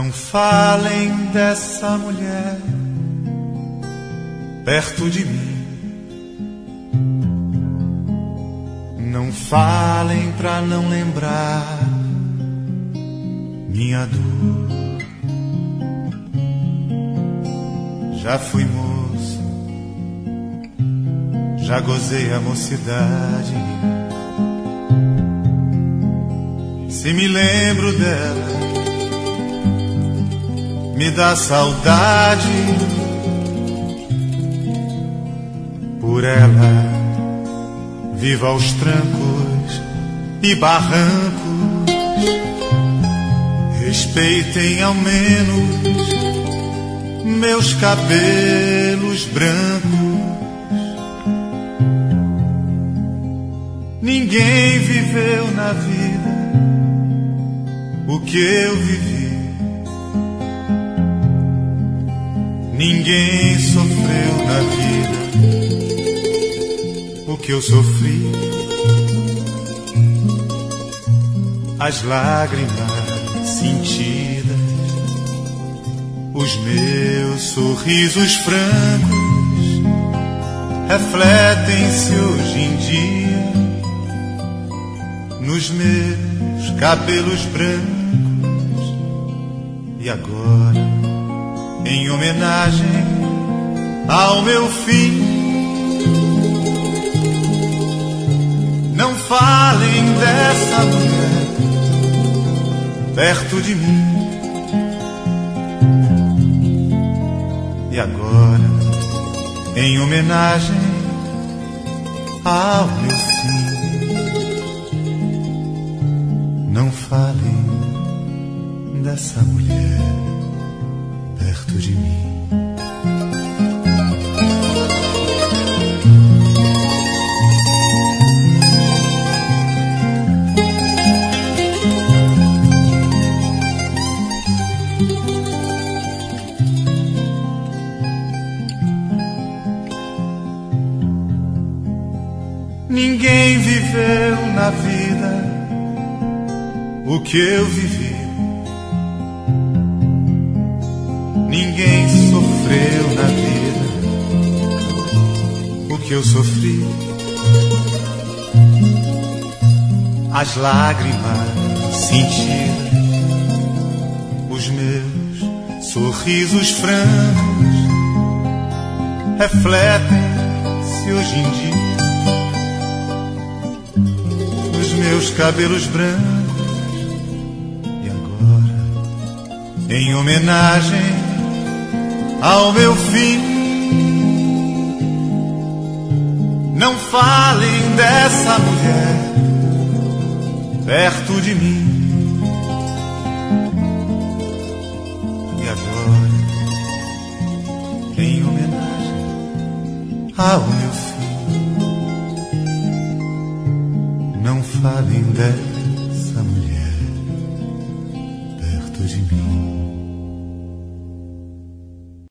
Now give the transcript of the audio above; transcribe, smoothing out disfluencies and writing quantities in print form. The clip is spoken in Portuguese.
Não falem dessa mulher perto de mim. Não falem pra não lembrar minha dor. Já fui moço, já gozei a mocidade. Se me lembro dela, me dá saudade. Por ela vivo aos trancos e barrancos. Respeitem ao menos meus cabelos brancos. Ninguém viveu na vida o que eu vivi. Ninguém sofreu na vida o que eu sofri. As lágrimas sentidas, os meus sorrisos francos refletem-se hoje em dia nos meus cabelos brancos. E agora, em homenagem ao meu fim, não falem dessa mulher perto de mim. E agora, em homenagem ao meu fim, não falem dessa mulher perto de mim. Ninguém viveu na vida o que eu vivi. Ninguém sofreu na vida o que eu sofri. As lágrimas sentidas, os meus sorrisos francos refletem-se hoje em dia meus cabelos brancos. E agora, em homenagem ao meu fim, não falem dessa mulher perto de mim. E agora, em homenagem ao meu fim, não falem dessa mulher perto de mim.